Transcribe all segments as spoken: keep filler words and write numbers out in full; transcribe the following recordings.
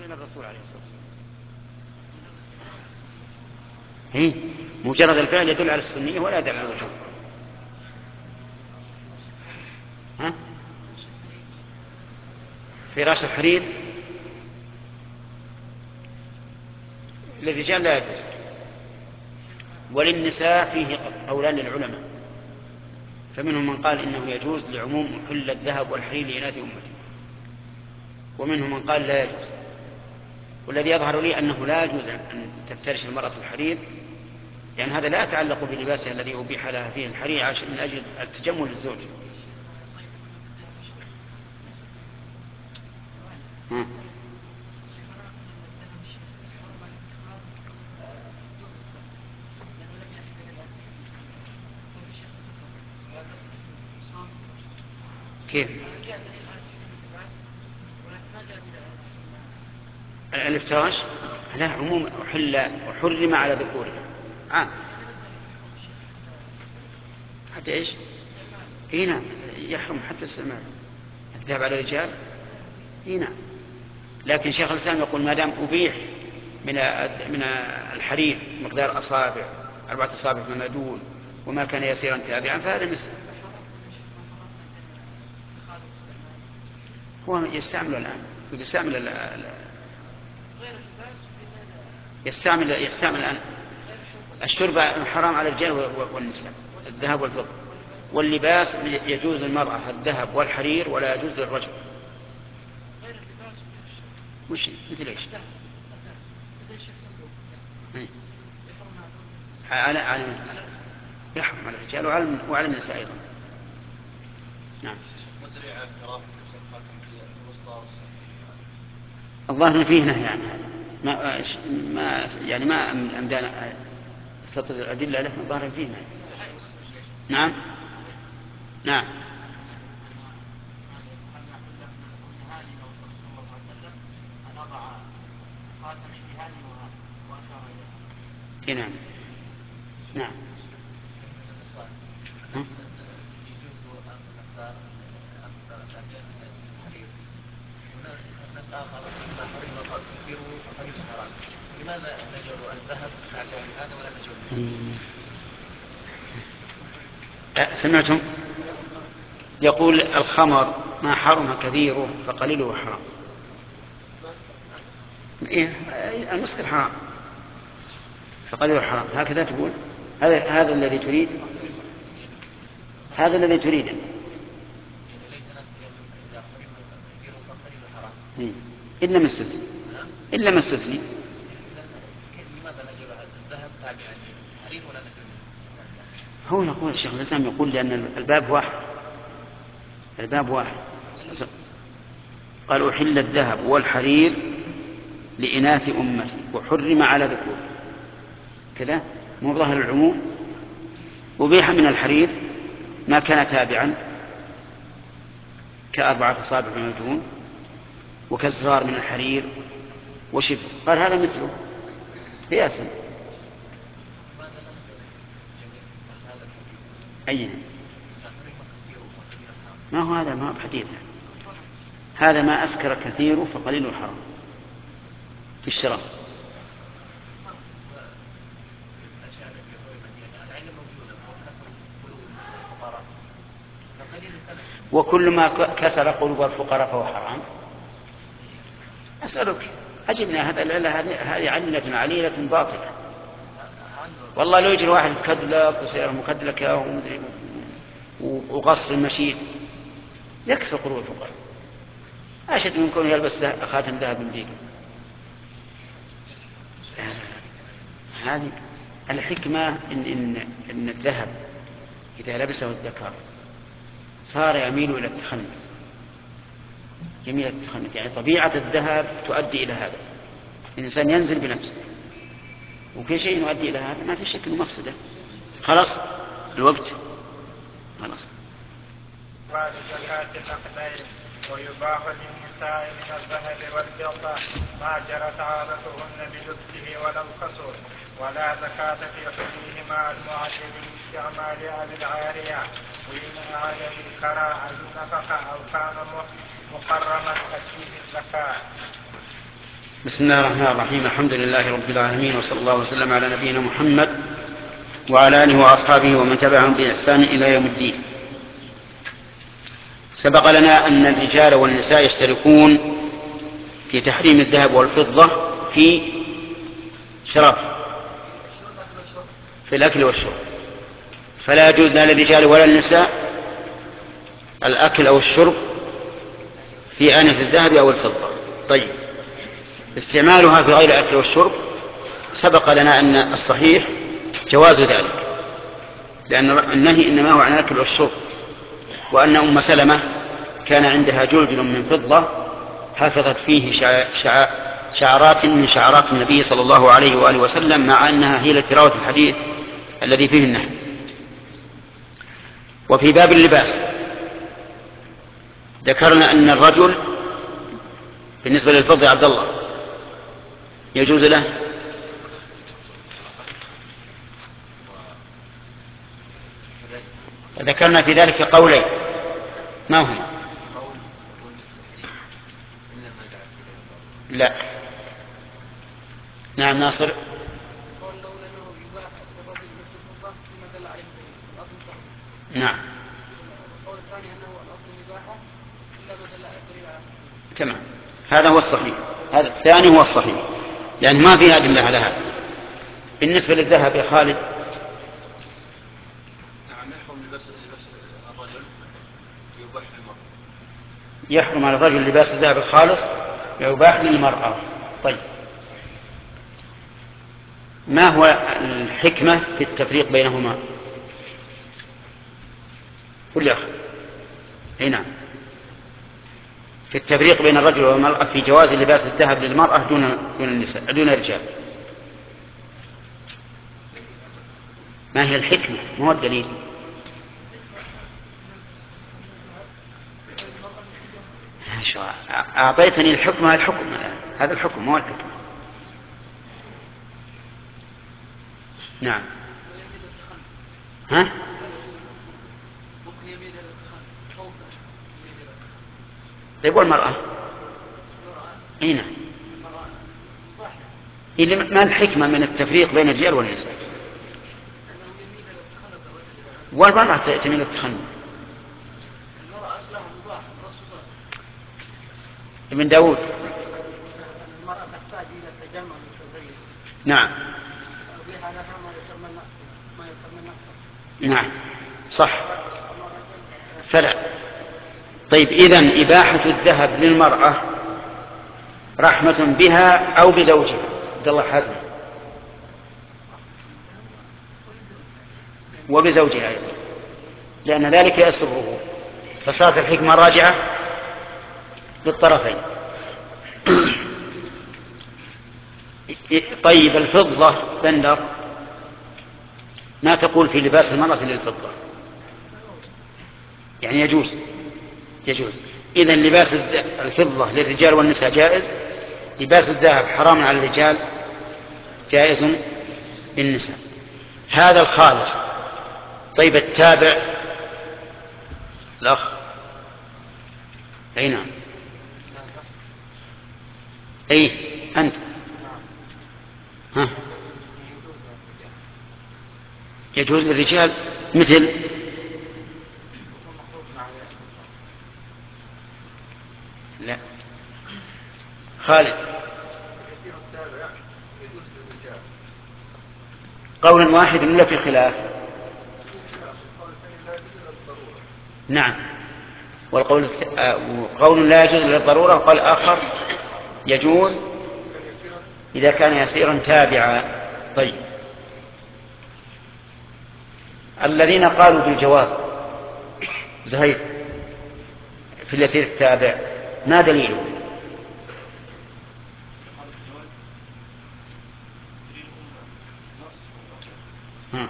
من الرسول عليه الصلاة والسلام. هي مجرد الفعل يدل على السنية ولا يدل على الوجوب. ها؟ فراش الحرير للرجال لا يجوز، وللنساء فيه قولان للعلماء، فمنهم من قال إنه يجوز لعموم حل الذهب والحرير لإناث أمته، ومنهم من قال لا يجوز. والذي يظهر لي أنه لا يجوز أن تفترش المرأة الحرير، لأن يعني هذا لا يتعلق بلباسها الذي أبيح لها فيه الحرير من أجل التجمل للزوج. ها. كيف؟ الافتراش لا عموم أحل وحرم على ذكورها عام. حتى إيش؟ إيه نعم يحرم حتى السماء الذهب على الرجال. إيه نعم، لكن شيخ الإسلام يقول ما دام أبيح من من الحرير مقدار أصابع أربعة أصابع فما دون وما كان يسيرا تابعا فهذا مثل هو يستعمل الآن يستعمل يستعمل يستعمل الآن الشرب حرام على الرجال والنساء الذهب والفضة، واللباس يجوز للمرأة الذهب والحرير ولا يجوز للرجل. وش مثل ايش؟ على على يحرم على الرجال وعلى وعلى النساء ايضا. نعم. الظاهر فيه نهي عن هذا، ما ما يعني ما امدانا سطر الادله له، الظاهر فيه نهي. نعم نعم. نعم نعم. لماذا نجعل الذهب على هذا ولا نجعل؟ سمعتم؟ يقول الخمر ما حرم كثيره فقليله حرام. إيه المسكر حرام فقليله حرام، هكذا تقول؟ هذا هذا الذي تريد، هذا الذي تريده. إلا ما استثني، إلا ما استثني. هو يقول الشيخ الإسلام يقول لأن الباب واحد، الباب واحد. قال أحل الذهب والحرير لإناث أمتي وحرم على ذكور كذا، مو ظاهر العموم. أبيح من الحرير ما كان تابعا كأربعة أصابع من الجنون وكالزرار من الحرير وشبه، قال هذا مثله قياسا. أي ما هو هذا ما هو حديث، هذا ما أسكر كثير فقليل حرام في الشراب. وكل ما كسر قلوب الفقراء فهو حرام. أسألك عجبنا هذا العلة، هذه علة عليلة باطلة. والله لو يجري واحد مكدلك وسيارة مكدلكة وقص المشيد يكسر قلوب الفقراء أشد من كونه يلبس خاتم ذهب بيك. هذه الحكمة إن, إن, إن الذهب إذا لبسه الذكر صار يميل إلى التخنث، يميل إلى التخنث، يعني طبيعة الذهب تؤدي إلى هذا، الإنسان ينزل بنفسه، وكل شيء يؤدي إلى هذا ما في شك إنه مفسدة. خلاص الوقت خلاص. بعد زكاة النقدين. ويباح للنساء من الذهب والفضة ما جرت عادتهن بلبسه ولو كسر، ولا زكاة في حليهما المعدل باستعمال أبي العارية وإن أعاد بالكراء النفقة أو كان مقرما ففيه الزكاة. بسم الله الرحمن الرحيم. الحمد لله رب العالمين، وصلى الله وسلم على نبينا محمد وعلى آله وأصحابه ومن تبعهم بإحسان إلى يوم الدين. سبق لنا أن الرجال والنساء يشتركون في تحريم الذهب والفضة في شرف في الأكل والشرب، فلا يجوز لا للرجال ولا للنساء الأكل أو الشرب في آنية الذهب أو الفضة. طيب، استعمالها في غير الأكل والشرب سبق لنا أن الصحيح جواز ذلك، لأن النهي إنما هو عن الأكل والشرب، وأن أم سلمة كان عندها جلجل من فضة حفظت فيه شعرات من شعرات النبي صلى الله عليه وآله وسلم، مع أنها هي لتلاوة الحديث الذي فيه النهي. وفي باب اللباس ذكرنا أن الرجل بالنسبة للفضة عبد الله يجوز له ذكرنا في ذلك قولين، ما هما؟ لا. نعم ناصر. نعم. تمام، هذا هو الصحيح، هذا الثاني هو الصحيح، لأن ما فيها أدلة على هذا. بالنسبة للذهب يا خالد، يحرم على الرجل لباس الذهب الخالص يباح للمرأة. طيب، ما هو الحكمة في التفريق بينهما؟ كل أخ هنا في التفريق بين الرجل والمرأة في جواز لباس الذهب للمرأة دون دون النساء دون الرجال. ما هي الحكمة؟ ما هو الدليل؟ أعطيتني الحكمة، الحكم هذا الحكم، ما هو الحكمة. نعم. ها؟ طيب، والمرأة؟ هنا ما الحكمة من التفريق بين الرجال والنساء؟ والمرأة تميل التخنث. ابن داود. المرأة تحتاج إلى التجمل والتزين. نعم. نعم صح، فلا. طيب، إذن إباحة الذهب للمرأة رحمة بها أو بزوجها؟ عبد الله حسن. وبزوجها أيضا، لأن ذلك يسره، فصارت الحكمة راجعة للطرفين. طيب، الفضة بندر، ما تقول في لباس المرأة للفضة؟ يعني يجوز يجوز إذن لباس الفضة للرجال والنساء جائز، لباس الذهب حرام على الرجال، جائز للنساء. هذا الخالص. طيب، التابع الأخ. أي نعم. أي أنت. ها. يجوز للرجال مثل لا خالد. قول واحد ولا في خلاف؟ نعم. والقول قول لا يجوز للضرورة، وقال آخر يجوز إذا كان يسيرا تابعا. طيب، الذين قالوا بالجواز زهير في اليسير التابع ما دليله؟ ها.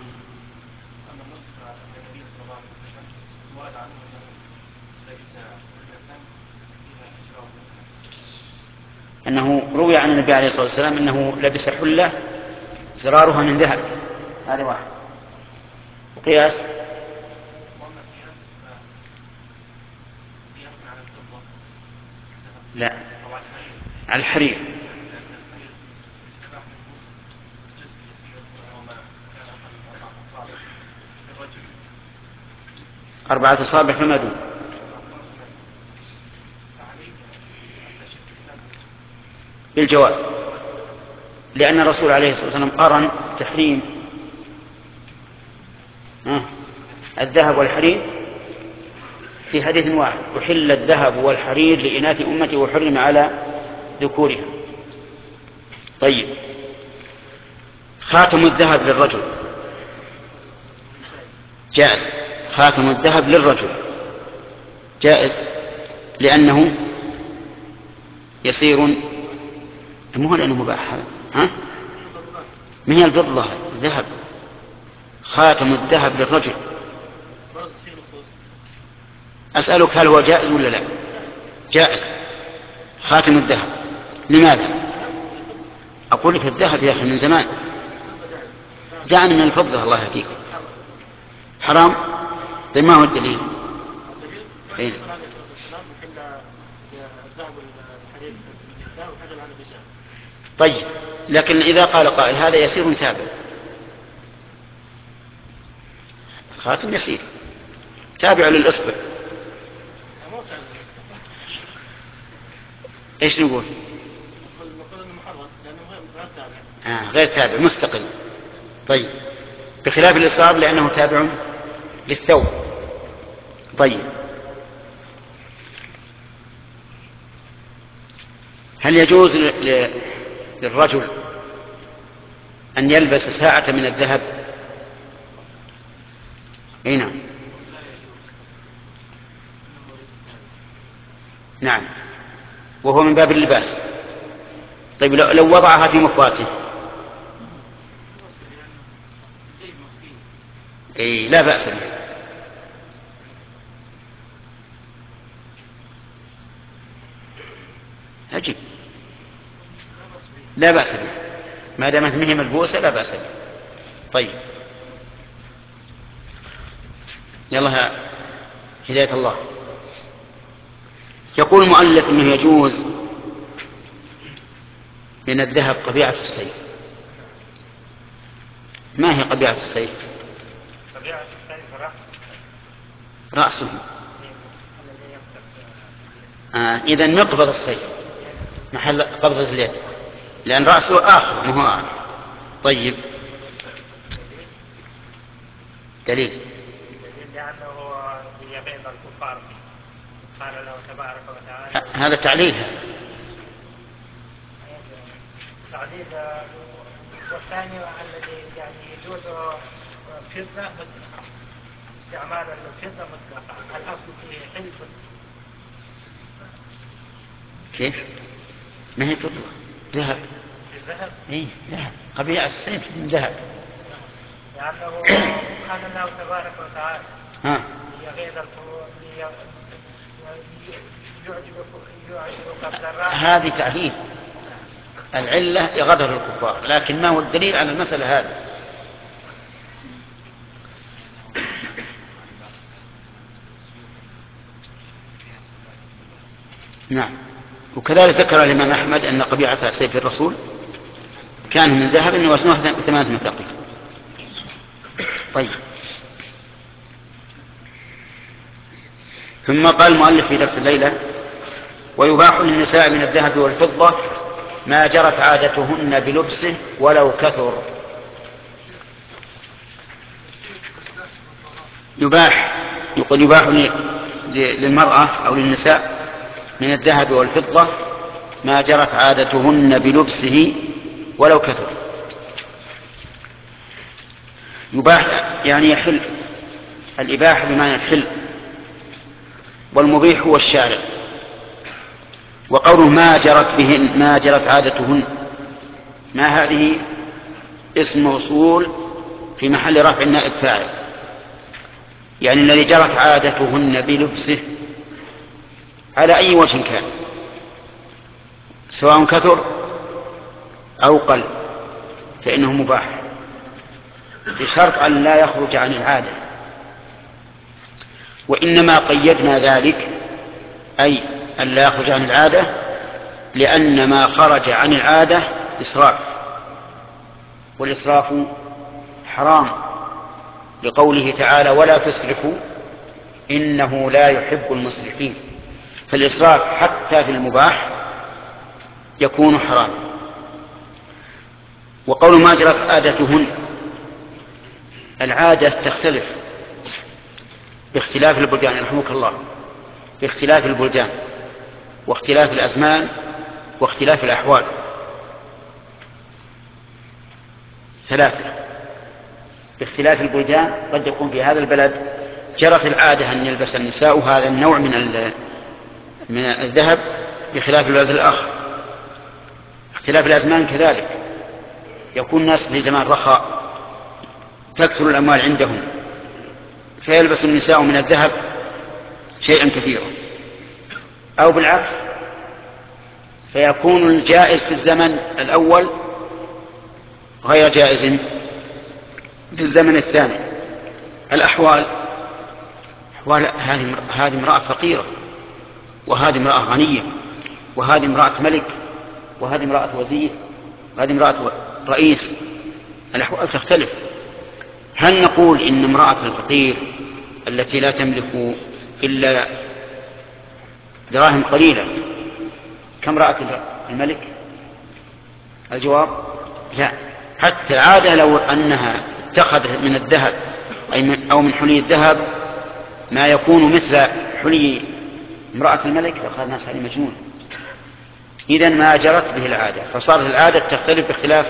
أنه روي عن النبي عليه الصلاة والسلام أنه لبس حلة زرارها من ذهب، هذا واحد. وقياس لا على الحرير، أربعة أصابع فما دون. بالجواز، لأن الرسول عليه الصلاة والسلام قرن تحريم الذهب والحرير في حديث واحد: أحل الذهب والحرير لإناث أمتي وحرم على ذكورها. طيب، خاتم الذهب للرجل جائز. خاتم الذهب للرجل جائز لأنه يصير، مو لأنه مباح. ها؟ ما هي الفضة؟ الذهب. خاتم الذهب للرجل. أسألك هل هو جائز ولا لا؟ جائز خاتم الذهب. لماذا؟ أقول لك الذهب يا أخي من زمان، دعني من الفضة الله يهديك. حرام. طيب ما هو الدليل؟ إيه؟ طيب، لكن إذا قال قائل هذا يسير ثابت، خاتم يسير تابع للإصبع، ايش نقول؟ آه غير تابع، مستقل. طيب، بخلاف الإصرار لأنه تابع للثوب. طيب، هل يجوز للرجل أن يلبس ساعة من الذهب؟ أي نعم. نعم، وهو من باب اللباس. طيب، لو وضعها في مخباته؟ اي لا بأس به. عجيب، لا بأس به ما دامت مهي ملبوسة، لا بأس به. طيب، يلا هداية الله. يقول المؤلف انه يجوز من الذهب قبيعة السيف. ما هي قبيعة السيف؟ قبيعة السيف رأس رأسه. آه إذن مقبض السيف محل قبضة اليد، لأن رأسه آخر ما هو آخر. طيب، دليل؟ لأنه يغيظ الكفار، قال له تبارك وتعالى. هذا تعليل. تعليل. والثاني الذي يعني يجوز فضة مطلقة، استعمال الفضة مطلقة، الأصل فيه حلف. كيف؟ ما هي فضة؟ ذهب. الذهب؟ اي ذهب، قبيعة السيف من ذهب. لأنه قال الله تبارك وتعالى ها. يغيظ الكفار يعجبك الضراء. هذه تعليل، العلة لغدر الكفار، لكن ما هو الدليل على المسألة هذه؟ نعم، وكذلك ذكر الإمام أحمد أن قبيعة سيف الرسول كان من ذهب وزنه ثمانية مثاقيل. طيب، ثم قال المؤلف في درس الليلة: ويباح للنساء من الذهب والفضة ما جرت عادتهن بلبسه ولو كثر. يباح، يقول يباح للمرأة أو للنساء من الذهب والفضة ما جرت عادتهن بلبسه ولو كثر. يباح يعني يحل، الإباحة بمعنى الحل، والمبيح هو الشارع. وقوله ما جرت بهن، ما جرت عادتهن، ما هذه اسم موصول في محل رفع النائب فاعل، يعني الذي جرت عادتهن بلبسه على أي وجه كان، سواء كثر أو قل فإنه مباح، بشرط أن لا يخرج عن العادة. وإنما قيدنا ذلك أي أن لا يخرج عن العادة لأن ما خرج عن العادة إسراف، والإسراف حرام، لقوله تعالى: ولا تسرفوا إنه لا يحب المسرفين، فالإسراف حتى في المباح يكون حراما. وقول ما جرت عادتهن، العادة تختلف باختلاف البلدان، يرحمك الله، باختلاف البلدان واختلاف الأزمان واختلاف الأحوال. ثلاثة: باختلاف البلدان قد يكون في هذا البلد جرت العادة أن يلبس النساء هذا النوع من من الذهب بخلاف البلد الآخر. اختلاف الأزمان كذلك، يكون الناس في زمان رخاء تكثر الأموال عندهم فيلبس النساء من الذهب شيئا كثيرا، أو بالعكس فيكون الجائز في الزمن الأول غير جائز في الزمن الثاني. الأحوال أحوال هذه امرأة فقيرة، وهذه امرأة غنية، وهذه امرأة ملك، وهذه امرأة وزير، وهذه امرأة رئيس. الأحوال تختلف. هل نقول إن امرأة الفقير التي لا تملك إلا دراهم قليلة كامرأة الملك؟ الجواب لا. حتى العادة لو أنها اتخذت من الذهب أو من حلي الذهب ما يكون مثل حلي امرأة الملك فقال الناس هذه مجنون. إذن ما جرت به العادة، فصارت العادة تختلف باختلاف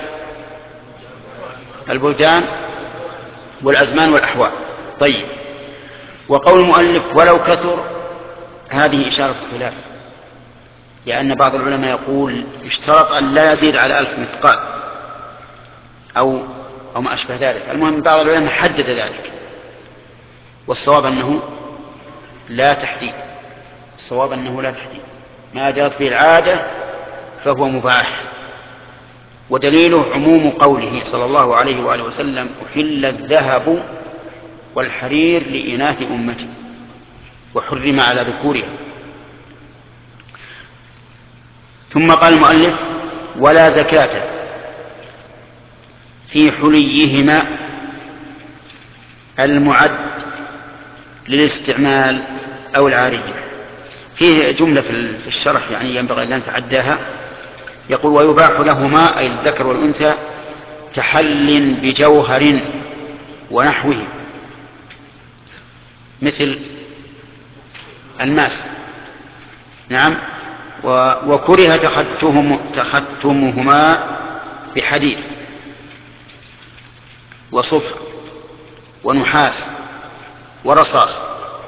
البلدان والأزمان والأحوال. طيب، وقول المؤلف ولو كثر، هذه إشارة خلاف، لأن بعض العلماء يقول يشترط أن لا يزيد على ألف مثقال أو أو ما أشبه ذلك. المهم بعض العلماء حدد ذلك، والصواب أنه لا تحديد. الصواب أنه لا تحديد، ما جرت به العادة فهو مباح. ودليله عموم قوله صلى الله عليه وآله وسلم أحل الذهب والحرير لإناث أمتي وحرم على ذكورها. ثم قال المؤلف ولا زكاة في حليهما المعد للاستعمال أو العارية. فيه جملة في الشرح يعني ينبغي أن نتعداها. يقول ويباح لهما أي الذكر والأنثى تحل بجوهر ونحوه مثل الماس، نعم، وكره تختهم تختمهما بحديد وصفر ونحاس ورصاص.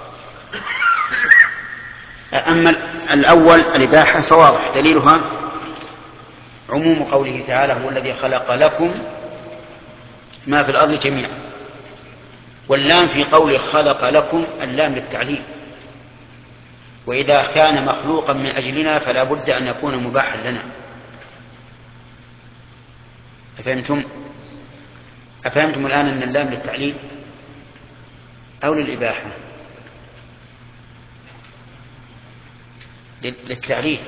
أما الأول الإباحة فواضح دليلها عموم قوله تعالى هو الذي خلق لكم ما في الأرض جميعا، واللام في قول خلق لكم اللام للتعليل، وإذا كان مخلوقا من أجلنا فلا بد أن يكون مباحا لنا. أفهمتم؟ أفهمتم الآن أن اللام للتعليل أو للإباحة؟ للتعليل،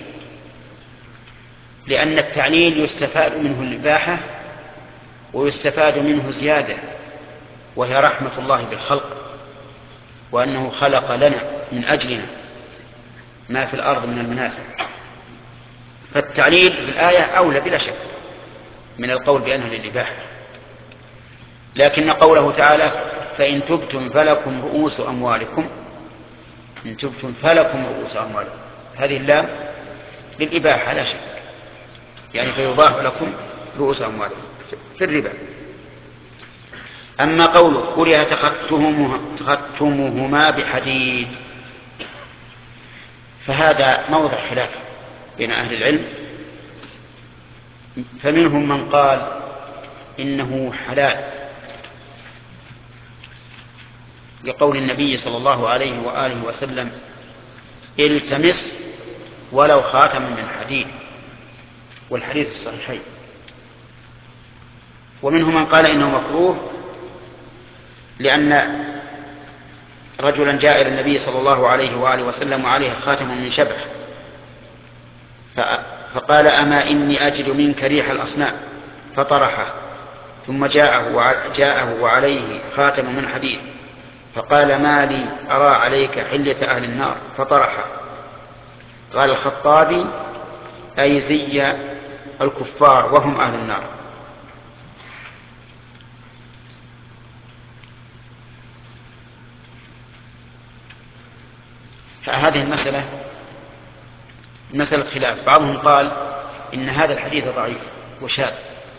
لأن التعليل يستفاد منه الإباحة ويستفاد منه زيادة، وهي رحمة الله بالخلق، وأنه خلق لنا من أجلنا ما في الأرض من المنافع. فالتعليل في الآية أولى بلا شك من القول بأنها للإباحة. لكن قوله تعالى فإن تبتم فلكم رؤوس أموالكم، إن تبتم فلكم رؤوس أموالكم، هذه اللام للإباحة لا شك، يعني فيباح لكم رؤوس أموالكم في الربا. أما قوله كره تختمهما بحديد فهذا موضع خلاف بين أهل العلم، فمنهم من قال إنه حلال لقول النبي صلى الله عليه وآله وسلم التمس ولو خاتم من حديد، والحديث الصحيحين. ومنهم من قال إنه مكروه لأن رجلا جاء إلى النبي صلى الله عليه وآله وسلم وعليه خاتم من شبح فقال أما إني أجد منك ريح الأصنام فطرحه، ثم جاءه جاءه وعليه خاتم من حديد فقال: ما لي أرى عليك حلة أهل النار فطرحها. قال الخطابي: أي زي الكفار وهم أهل النار. هذه المسألة مسألة خلاف. بعضهم قال إن هذا الحديث ضعيف وشاذ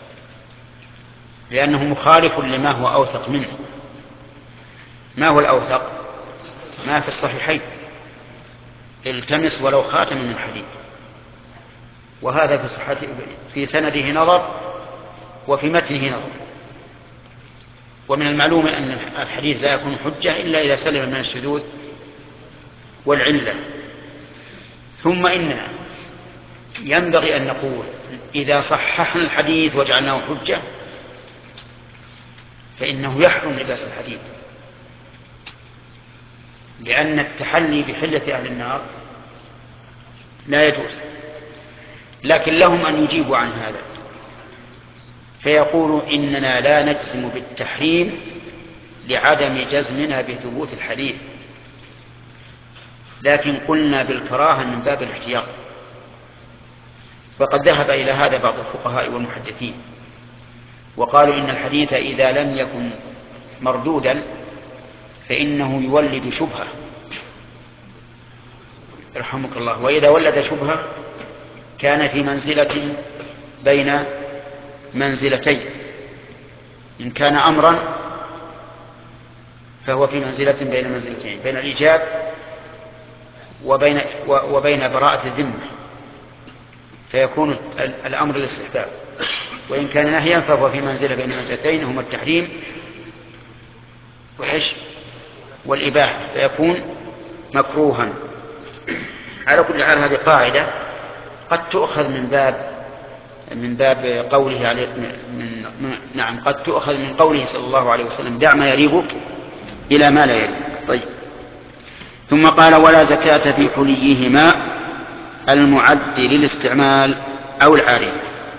لأنه مخالف لما هو أوثق منه. ما هو الأوثق؟ ما في الصحيحين: التمس ولو خاتم من حديد. وهذا في صحة في سنده نظر وفي متنه نظر. ومن المعلوم أن الحديث لا يكون حجة إلا إذا سلم من الشذوذ والعلة. ثم إننا ينبغي أن نقول إذا صححنا الحديث وجعلناه حجة فإنه يحرم لباس الحديد، لأن التحلي بحلة أهل النار لا يجوز. لكن لهم أن يجيبوا عن هذا فيقولوا: إننا لا نجزم بالتحريم لعدم جزمنا بثبوت الحديث، لكن قلنا بالكراهة من باب الاحتياط. وقد ذهب إلى هذا بعض الفقهاء والمحدثين وقالوا إن الحديث إذا لم يكن مردودا فإنه يولد شبهة، رحمك الله، وإذا ولد شبهة كان في منزلة بين منزلتين. إن كان أمرا فهو في منزلة بين منزلتين، بين الإيجاب وبين, وبين براءة الذمة، فيكون الأمر الاستحباب. وإن كان نهيا فهو في منزلة بين منزلتين هما التحريم وإيش والإباحة، فيكون مكروها. على كل حال هذه قاعدة قد تؤخذ من باب من باب قوله عليه من من نعم قد تؤخذ من قوله صلى الله عليه وسلم: دع ما يريبك إلى ما لا يريبك. طيب. ثم قال: ولا زكاة في حليهما المعد للاستعمال أو العارية.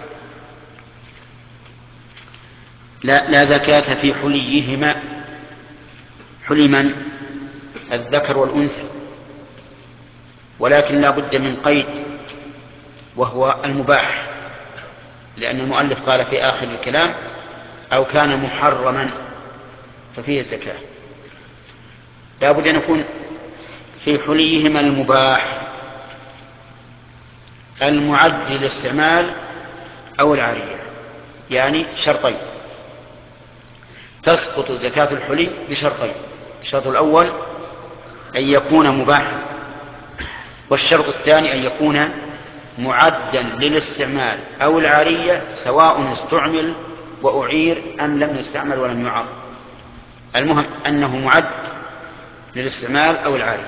لا, لا زكاة في حليهما. حلي من؟ الذكر والأنثى، ولكن لا بد من قيد وهو المباح، لأن المؤلف قال في آخر الكلام: أو كان محرما ففيه الزكاة. لا بد أن يكون في حليهما المباح المعد للاستعمال أو العارية، يعني شرطين. تسقط زكاة الحلي بشرطين: الشرط الأول أن يكون مباحا، والشرط الثاني أن يكون معدا للاستعمال أو العارية، سواء استعمل وأعير أم لم يستعمل ولم يعر. المهم أنه معد للاستعمال أو العارية.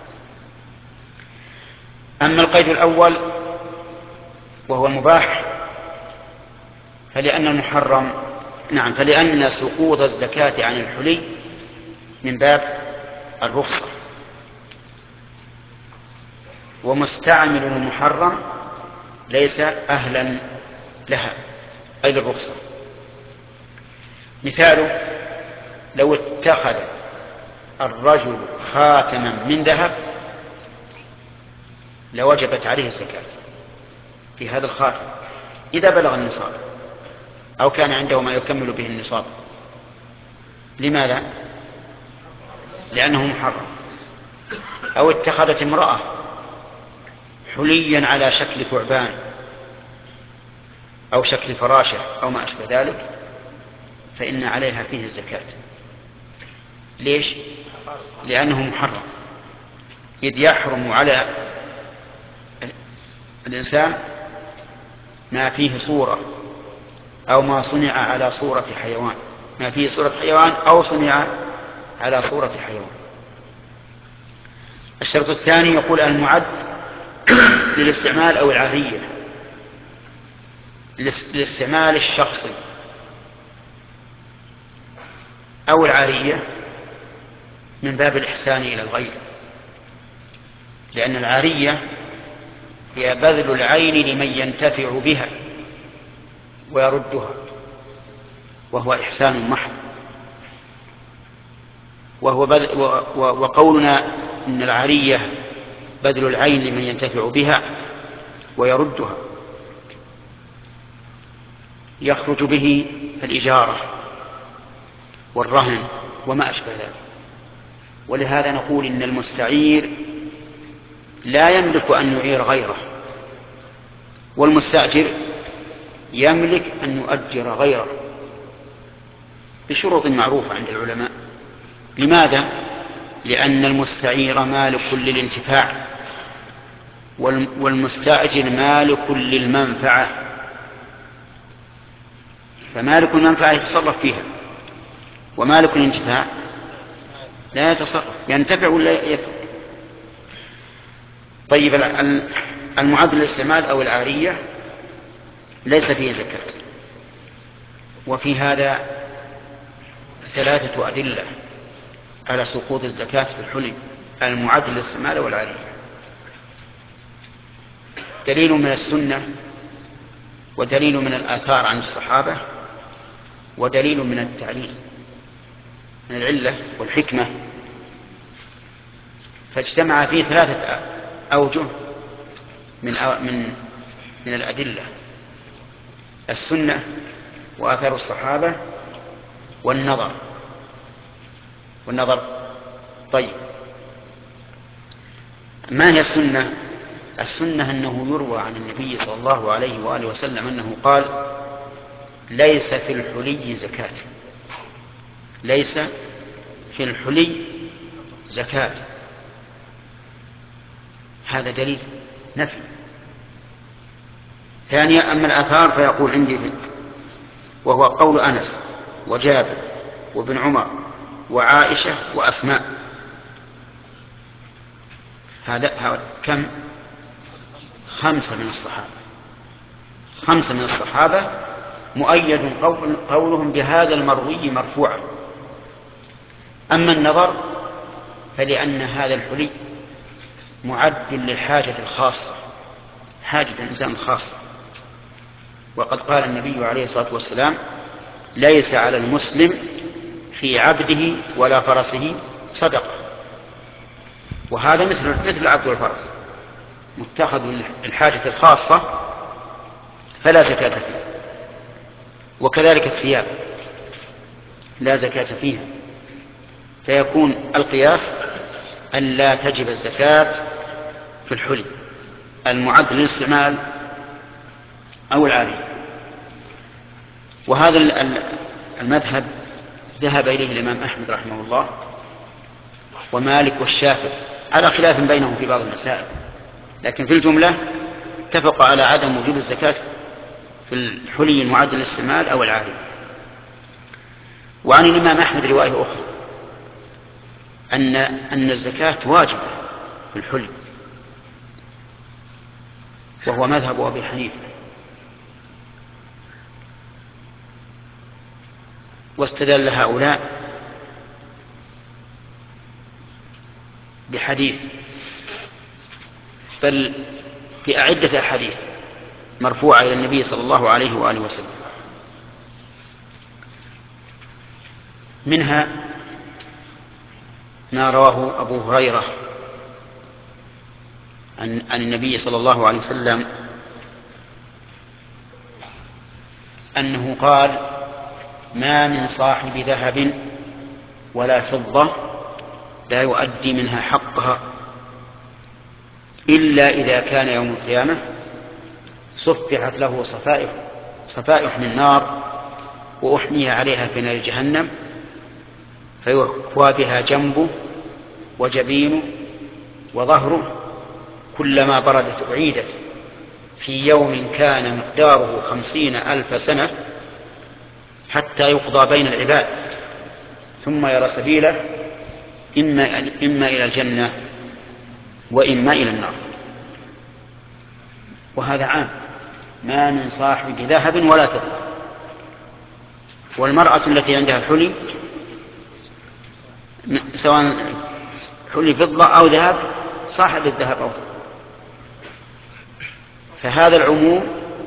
أما القيد الأول وهو المباح فلأن المحرم نعم فلأن سقوط الزكاة عن الحلي من باب الرخصة، ومستعمل المحرم ليس أهلا لها أي للرخصة. مثاله: لو اتخذ الرجل خاتما من ذهب لوجبت عليه الزكاة في هذا الخاتم إذا بلغ النصاب أو كان عنده ما يكمل به النصاب. لماذا؟ لأنه محرم. أو اتخذت امرأة حليا على شكل ثعبان أو شكل فراشة أو ما أشبه ذلك فإن عليها فيه الزكاة. ليش؟ لأنه محرم، إذ يحرم على الإنسان ما فيه صورة أو ما صنع على صورة حيوان، ما فيه صورة حيوان أو صنع على صورة حيوان. الشرط الثاني يقول: المعد للاستعمال أو العارية. للاستعمال الشخصي أو العارية من باب الإحسان إلى الغير، لأن العارية هي بذل العين لمن ينتفع بها ويردها، وهو إحسان محض. وهو بذ... و... و... وقولنا إن العارية بذل العين لمن ينتفع بها ويردها يخرج به الإجارة والرهن وما أشبه ذلك. ولهذا نقول إن المستعير لا يملك أن يعير غيره، والمستأجر يملك أن يؤجر غيره بشروط معروفة عند العلماء. لماذا؟ لأن المستعير مالك للانتفاع والمستأجر مالك للمنفعة، فمالك المنفعة يتصرف فيها ومالك الانتفاع لا يتصرف، ينتفع ولا يترك. طيب المعد للاستعمال أو العارية ليس فيه زكاة، وفي هذا ثلاثة أدلة على سقوط الزكاة في الحلي المعد للاستعمال والعارية. دليل من السنة، ودليل من الآثار عن الصحابة، ودليل من التعليل من العلة والحكمة، فاجتمع فيه ثلاثة أوجه من من من الأدلة: السنة وآثار الصحابة والنظر والنظر طيب، ما هي السنة؟ السنة أنه يروى عن النبي صلى الله عليه وآله وسلم أنه قال: ليس في الحلي زكاة، ليس في الحلي زكاة. هذا دليل نفي. ثانيا، أما الآثار فيقول عندي وهو قول أنس وجابر وابن عمر وعائشة وأسماء. هذا كم؟ خمسة من الصحابة، خمسة من الصحابة مؤيد قولهم بهذا المروي مرفوعا. أما النظر فلأن هذا الحلي معد للحاجة الخاصة، حاجة الإنسان الخاصة، وقد قال النبي عليه الصلاة والسلام: ليس على المسلم في عبده ولا فرسه صدقة. وهذا مثل مثل العبد والفرس، متخذ الحاجة الخاصة فلا زكاة فيه. وكذلك الثياب لا زكاة فيها، فيكون القياس أن لا تجب الزكاة في الحلي المعد للاستعمال أو العارية. وهذا المذهب ذهب إليه الإمام أحمد رحمه الله ومالك والشافعي، على خلاف بينهم في بعض المسائل، لكن في الجملة اتفق على عدم وجوب الزكاة في الحلي المعد للاستعمال أو العارية. وعن الإمام أحمد رواية أخرى أن أن الزكاة واجبة في الحلي، وهو مذهب أبي حنيفة. واستدل هؤلاء بحديث، بل بأعدة أحاديث مرفوعة إلى النبي صلى الله عليه وآله وسلم. منها ما رواه أبو هريرة عن النبي صلى الله عليه وسلم أنه قال: ما من صاحب ذهب ولا فضة لا يؤدي منها حقها إلا إذا كان يوم القيامة صفحت له صفائح صفائح من نار وأحمي عليها في نار جهنم، فيكوى بها جنبه وجبينه وظهره، كلما بردت أعيدت في يوم كان مقداره خمسين ألف سنة حتى يقضى بين العباد، ثم يرى سبيله إما, إما إلى الجنة وإما إلى النار. وهذا عام، ما من صاحب ذهب ولا فضة. والمرأة التي عندها حلي سواء حلي فضة أو ذهب، صاحب الذهب أو فضة، فهذا العموم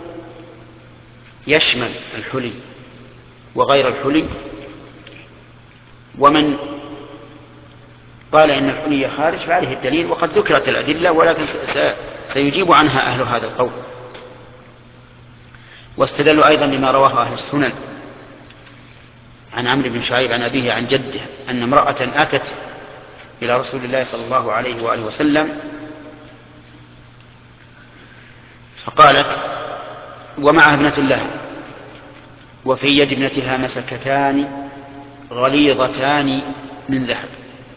يشمل الحلي وغير الحلي. ومن قال إن الحلي خارج فعليه الدليل، وقد ذكرت الأدلة ولكن سيجيب عنها أهل هذا القول. واستدلوا أيضا لما رواه أهل السنن عن عمرو بن شعيب عن أبيه عن جده أن امرأة أتت إلى رسول الله صلى الله عليه وآله وسلم فقالت ومعها ابنة لها وفي يد ابنتها مسكتان غليظتان من ذهب،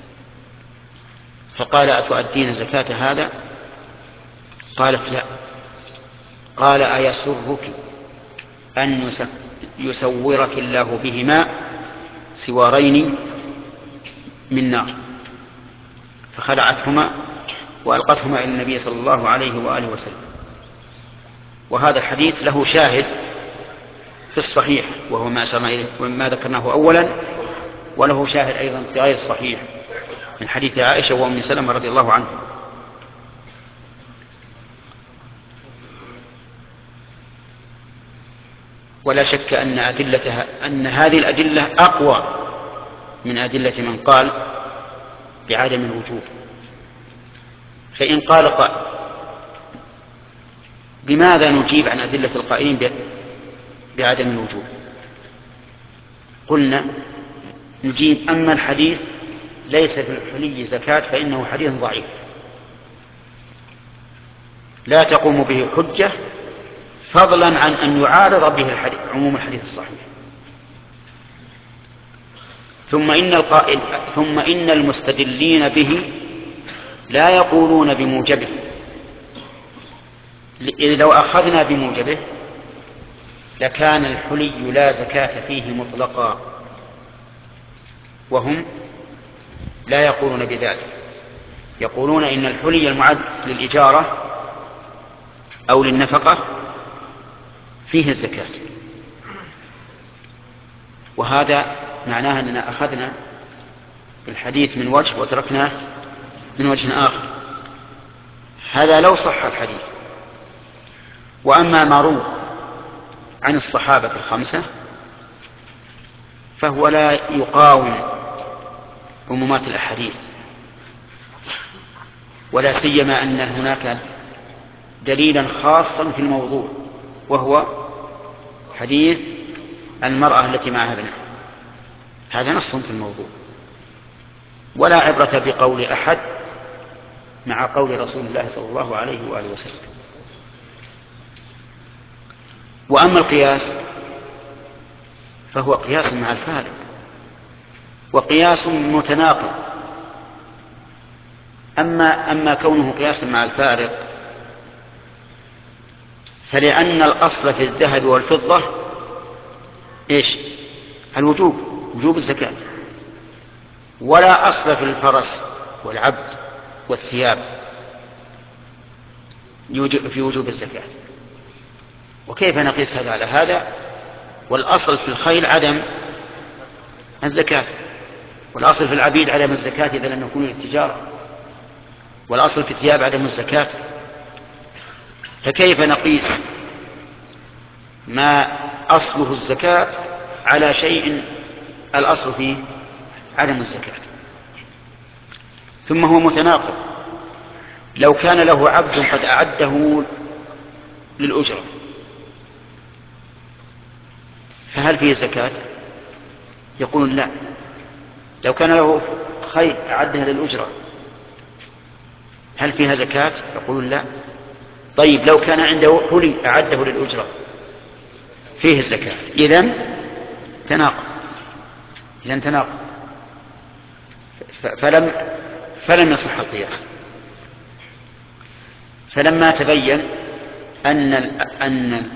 فقال أتؤدين زكاة هذا؟ قالت لا. قال أيسرك أن يسورك الله بهما سوارين من نار؟ فخلعتهما وألقتهما إلى النبي صلى الله عليه وآله وسلم. وهذا الحديث له شاهد في الصحيح وهو ما أشرنا إليه وما ذكرناه أولا، وله شاهد أيضا في غير الصحيح من حديث عائشة وأم سلمة رضي الله عنه. ولا شك أن أدلتها أن هذه الأدلة أقوى من أدلة من قال بعدم الوجوب. فإن قال قائل بماذا نجيب عن أدلة القائلين بعدم الوجوب؟ قلنا نجيب أما الحديث ليس في الحلي زكاة فإنه حديث ضعيف لا تقوم به حجة، فضلا عن أن يعارض به الحديث عموم الحديث الصحيح. ثم إن القائل ثم إن المستدلين به لا يقولون بموجبه، إذ لو أخذنا بموجبه لكان الحلي لا زكاة فيه مطلقا، وهم لا يقولون بذلك، يقولون إن الحلي المعد للإجارة أو للنفقة فيه الزكاة. وهذا معناه أننا أخذنا الحديث من وجه وتركناه من وجه آخر. هذا لو صح الحديث. وأما ما روى عن الصحابة الخمسة فهو لا يقاوم عمومات الأحاديث، ولا سيما أن هناك دليلا خاصا في الموضوع وهو حديث المرأة التي معها ابنها، هذا نص في الموضوع، ولا عبرة بقول أحد مع قول رسول الله صلى الله عليه وآله وسلم. وأما القياس فهو قياس مع الفارق، وقياس متناقض. أما, أما كونه قياسا مع الفارق فلأن الأصل في الذهب والفضة إيش؟ الوجوب، وجوب الزكاة، ولا أصل في الفرس والعبد والثياب في وجوب الزكاة. وكيف نقيس هذا على هذا؟ والأصل في الخيل عدم الزكاة، والأصل في العبيد عدم الزكاة إذا لم يكونوا للتجارة، والأصل في الثياب عدم الزكاة. فكيف نقيس ما أصله الزكاة على شيء الأصل فيه عدم الزكاة؟ ثم هو متناقض. لو كان له عبد قد أعده للأجرة فهل فيه زكاة؟ يقولون لا. لو كان له خيل أعدها للأجرة هل فيها زكاة؟ يقولون لا. طيب لو كان عنده حلي أعده للأجرة فيه الزكاة. إذن تناقض، إذن تناقض فلم فلم يصح القياس. فلما تبين أن أن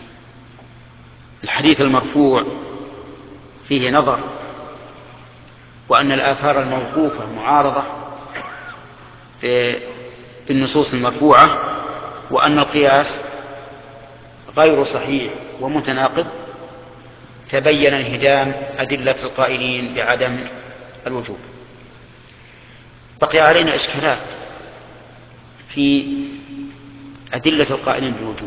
الحديث المرفوع فيه نظر، وأن الآثار الموقوفة معارضة في النصوص المرفوعة، وأن القياس غير صحيح ومتناقض، تبين انهدام أدلة القائلين بعدم الوجوب. بقي علينا إشكالات في أدلة القائلين بالوجوب.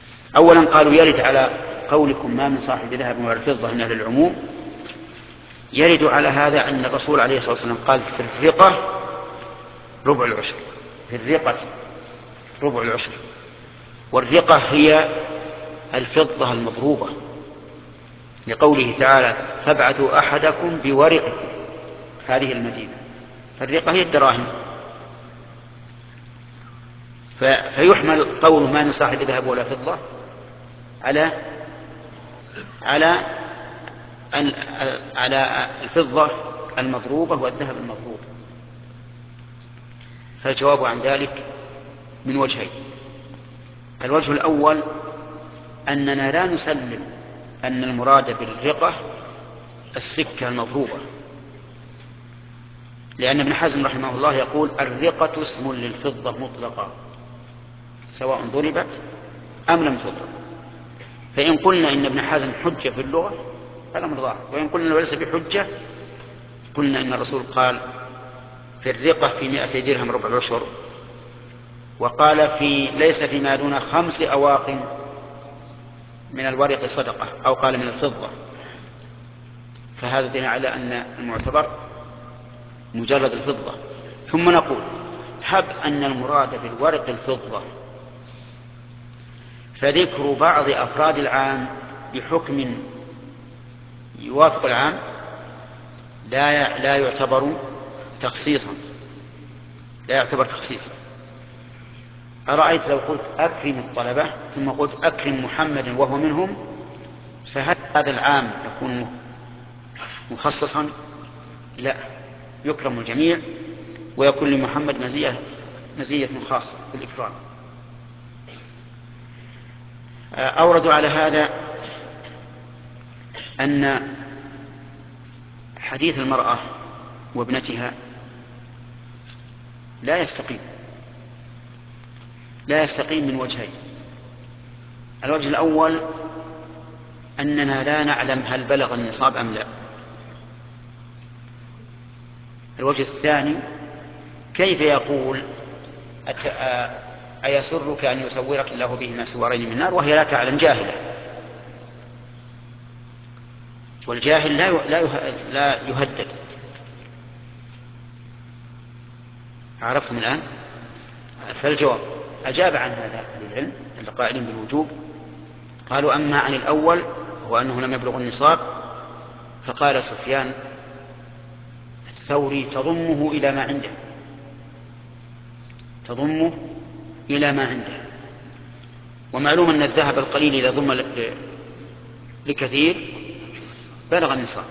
أولا قالوا يرد على قولكم ما من صاحب ذهب ولا فضة من أهل العموم يرد على هذا أن الرسول عليه الصلاة والسلام قال في الرقة ربع العشر، في الرقة ربع العشر، والرقة هي الفضة المضروبة، لقوله تعالى فابعثوا أحدكم بورقكم هذه المدينة، فالرقة هي الدراهم. فيحمل قول ما من صاحب ذهب ولا فضة على على على الفضة المضروبة والذهب المضروب. فالجواب عن ذلك من وجهين: الوجه الأول أننا لا نسلم أن المراد بالرقة السكة المضروبة، لأن ابن حزم رحمه الله يقول الرقة اسم للفضة مطلقة سواء ضربت أم لم تضرب. فإن قلنا إن ابن حزم حجة في اللغة فالأمر ظاهر، وإن قلنا ليس بحجة قلنا إن الرسول قال في الرقة في مائتي درهم ربع العشر، وقال في ليس فيما دون خمس أواق من الورق صدقة، أو قال من الفضة، فهذا دليل على أن المعتبر مجرد الفضة. ثم نقول هب أن المراد بالورق الفضة، فذكر بعض أفراد العام بحكم يوافق العام لا لا يعتبر تخصيصا، لا يعتبر تخصيصا. أرأيت لو قلت أكرم الطلبة ثم قلت أكرم محمدا وهو منهم، فهل هذا العام يكون مخصصا؟ لا، يكرم الجميع ويكون لمحمد مزية مزية خاصة في الإكرام. أوردوا على هذا أن حديث المرأة وابنتها لا يستقيم لا يستقيم من وجهين: الوجه الأول أننا لا نعلم هل بلغ النصاب أم لا. الوجه الثاني كيف يقول أيسرك أن يسورك الله بهما سوارين من نار وهي لا تعلم، جاهلة، والجاهل لا لا يهدد. عرفتم الآن؟ فالجواب أجاب عن هذا أهل العلم القائلين بالوجوب، قالوا أما عن الأول هو أنه لم يبلغ النصاب، فقال سفيان الثوري تضمه إلى ما عنده، تضمه إلى ما عنده، ومعلوم أن الذهب القليل إذا ضم لكثير بلغ النصاب.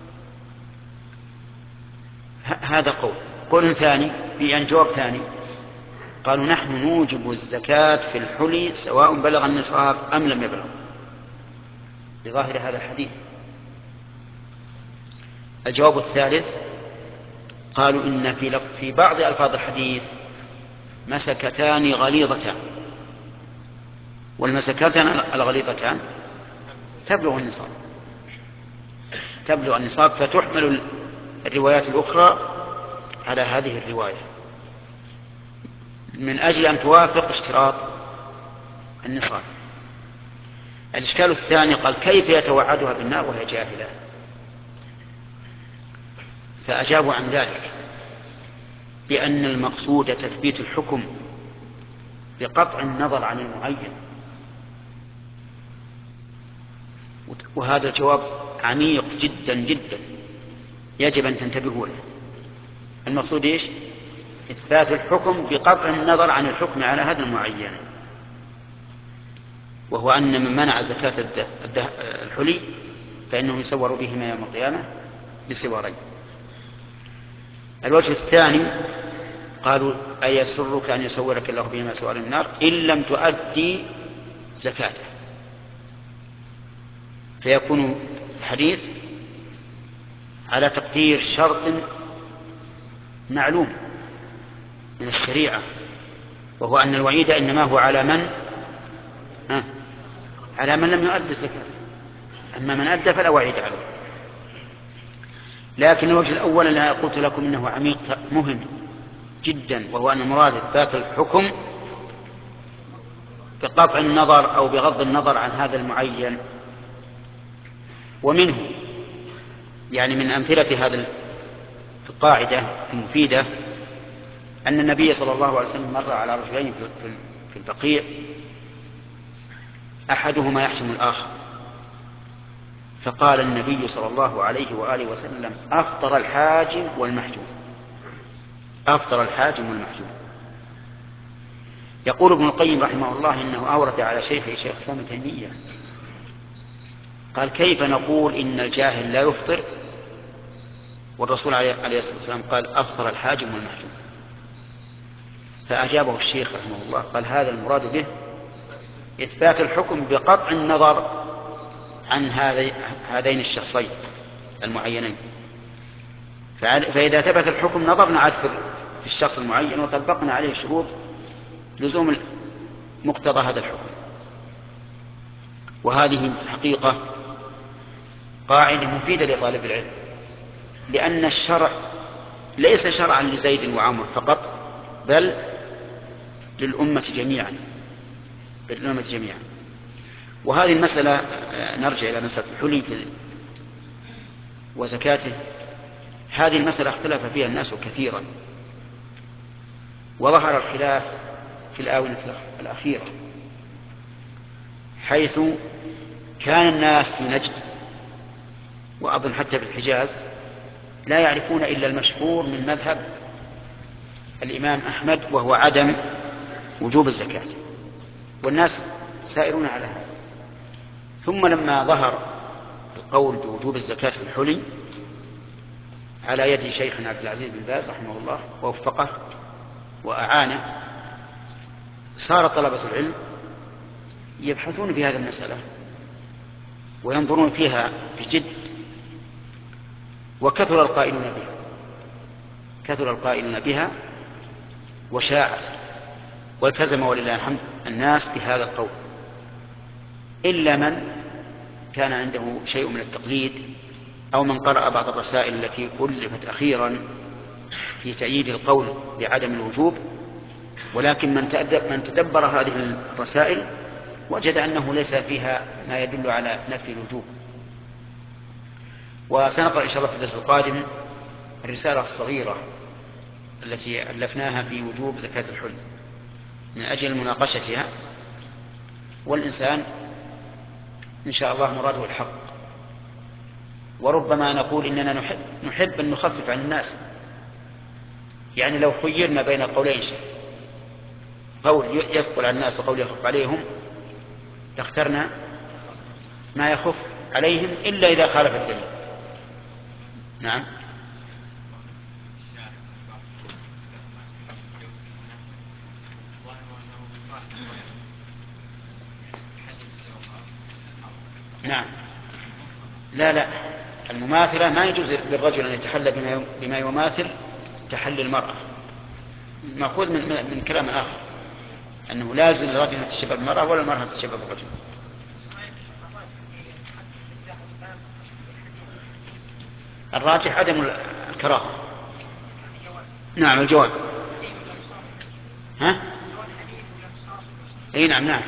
هذا قول. قول ثاني يعني جواب ثاني، قالوا نحن نوجب الزكاة في الحلي سواء بلغ النصاب أم لم يبلغ، بظاهر هذا الحديث. الجواب الثالث قالوا إن في, في بعض ألفاظ الحديث مسكتان غليظتان، والمسكتان الغليظتان تبلغ النصاب تبلغ النصاب فتحمل الروايات الأخرى على هذه الرواية من أجل أن توافق اشتراط النصاب. الإشكال الثاني قال كيف يتوعدها بالنار وهي جاهلة؟ فأجابوا عن ذلك بأن المقصود تثبيت الحكم بقطع النظر عن المعين، وهذا الجواب عميق جدا جدا يجب أن تنتبهوا له. المقصود إيش؟ إثبات الحكم بقطع النظر عن الحكم على هذا المعين، وهو أن من منع زكاة الحلي فإنه يسور بهما يوم القيامة بسوارين. الوجه الثاني قالوا أيسرك أن يسورك الله بهما سوار من النار إن لم تؤدي زكاته، فيكون الحديث على تقدير شرط معلوم من الشريعة، وهو أن الوعيد إنما هو على من آه على من لم يؤدي الزكاة، أما من أدى فلا وعيد عليه. لكن الوجه الأول الذي قلت لكم إنه عميق مهم جدا، وهو أن المراد إثبات الحكم بقطع النظر أو بغض النظر عن هذا المعين. ومنه يعني من أمثلة هذا القاعدة المفيدة أن النبي صلى الله عليه وسلم مر على رجلين في البقيع أحدهما يحشم الآخر، فقال النبي صلى الله عليه وآله وسلم: أفطر الحاجم والمحجوم. أفطر الحاجم والمحجوم. يقول ابن القيم رحمه الله إنه أورد على شيخه شيخ الإسلام ابن تيمية، قال: كيف نقول إن الجاهل لا يفطر والرسول عليه الصلاة والسلام قال: أفطر الحاجم والمحجوم؟ فأجابه الشيخ رحمه الله قال: هذا المراد به إثبات الحكم بقطع النظر عن هذين الشخصين المعينين، فإذا ثبت الحكم نظرنا عاد في الشخص المعين وطبقنا عليه شروط لزوم مقتضى هذا الحكم. وهذه في الحقيقة قاعدة مفيدة لطالب العلم، لأن الشرع ليس شرعا لزيد وعمر فقط، بل للأمة جميعا للأمة جميعا. وهذه المسألة نرجع إلى مسألة الحلي وزكاته. هذه المسألة اختلف فيها الناس كثيرا، وظهر الخلاف في الآونة الأخيرة، حيث كان الناس في نجد وأظن حتى في الحجاز لا يعرفون إلا المشهور من مذهب الإمام أحمد، وهو عدم وجوب الزكاة، والناس سائرون على هذا. ثم لما ظهر القول بوجوب الزكاة في الحلي على يد شيخنا عبد العزيز بن باز رحمه الله ووفقه وأعانه، صار طلبة العلم يبحثون في هذه المسألة وينظرون فيها بجد، وكثر القائلون بها كثر القائلون بها وشاعت، والتزم ولله الحمد الناس بهذا القول، إلا من كان عنده شيء من التقليد أو من قرأ بعض الرسائل التي ألفت أخيرا في تأييد القول بعدم الوجوب. ولكن من تدبر هذه الرسائل وجد أنه ليس فيها ما يدل على نفي الوجوب. وسنقرأ إن شاء الله في الدرس القادم الرسالة الصغيرة التي ألفناها في وجوب زكاة الحلي من أجل مناقشتها، والإنسان إن شاء الله مراده الحق. وربما نقول إننا نحب, نحب أن نخفف عن الناس، يعني لو خيرنا بين قولين، قول يثقل على الناس وقول يخف عليهم، لاخترنا ما يخف عليهم إلا إذا خالف الدليل. نعم. نعم. لا لا المماثلة ما يجوز للرجل أن يتحلى بما يماثل تحلي المرأة، مأخوذ من, من كلام آخر أنه لا يجوز للرجل أن يتشبه بالمرأة ولا المرأة أن تتشبه بالرجل. الراجح عدم الكراهة. نعم الجواز. ها؟ اي نعم نعم.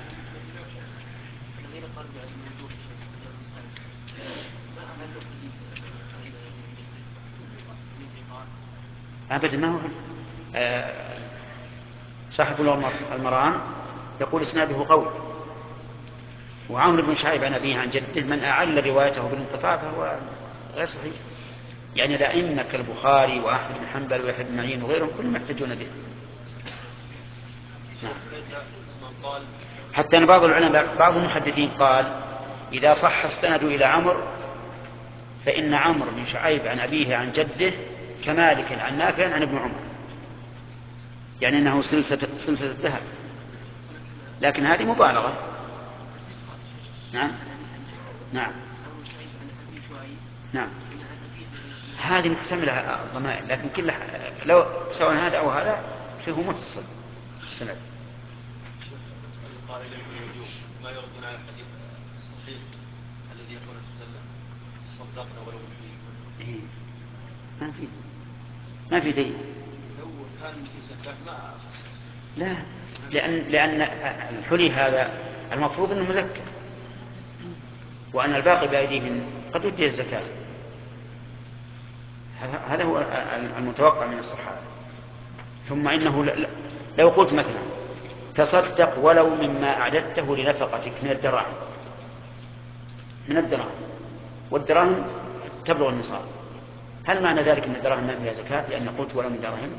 أبدا ما هو آه صاحب المران يقول اسناده قوي، وعمرو بن شعيب عن أبيه عن جده من أعل روايته بالانقطاع فهو غير صحيح. يعني الأئمة كالبخاري وأحمد بن حنبل ويحيى بن معين وغيرهم كلهم يحتجون به. نعم. حتى أن بعض العلماء بعض المحدثين قال إذا صح السند إلى عمرو فإن عمرو بن شعيب عن أبيه عن جده كمالك عن نافع عن ابن عمر، يعني أنه سلسلة سلسلة الذهب، لكن هذه مبالغة. نعم نعم نعم هذه محتملة الضمائر، لكن كل لو سواء هذا أو هذا فهو متصل السند. ما يردون على الحديث الصحيح الذي يقول صدقنا ولو إيه. ما في ما في دليل. لو كان في زكاة ما أخص. لا، لأن لأن الحلي هذا المفروض أنه مزكى، وأن الباقي بأيديهم قد يديه الزكاة. هذا هو المتوقع من الصحابة. ثم إنه لو قلت مثلا تصدق ولو مما أعددته لنفقتك من الدراهم من الدراهم والدراهم تبلغ النصاب، هل معنى ذلك أن الدراهم ما فيها زكاة لأن قلت ولو من دراهم؟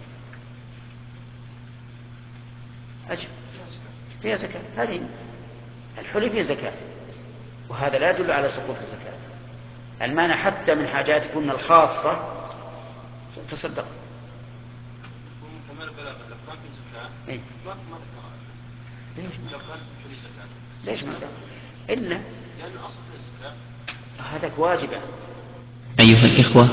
أجل فيها زكاة، هذه الحلي فيها زكاة، وهذا لا يدل على سقوط الزكاة. المعنى حتى من حاجاتكن الخاصة تصدق. كمال البلاغة لو كان في زكاة إيه؟ ما ما ليش لو كان في حلي زكاة ليش ما إلا لأن أصل الزكاة هذا واجبة. أيها الإخوة،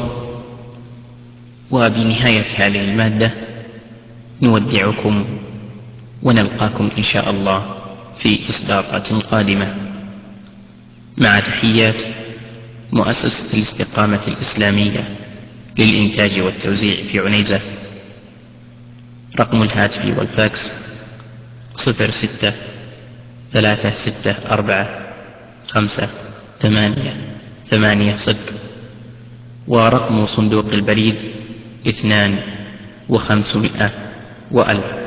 وبنهاية هذه المادة نودعكم ونلقاكم إن شاء الله في إصدارات قادمة، مع تحيات مؤسسة الاستقامة الإسلامية للإنتاج والتوزيع في عنيزة. رقم الهاتف والفاكس صفر ستة ثلاثة ستة أربعة خمسة ثمانية ثمانية صفر، ورقم صندوق البريد اثنان وخمسمائة وألف.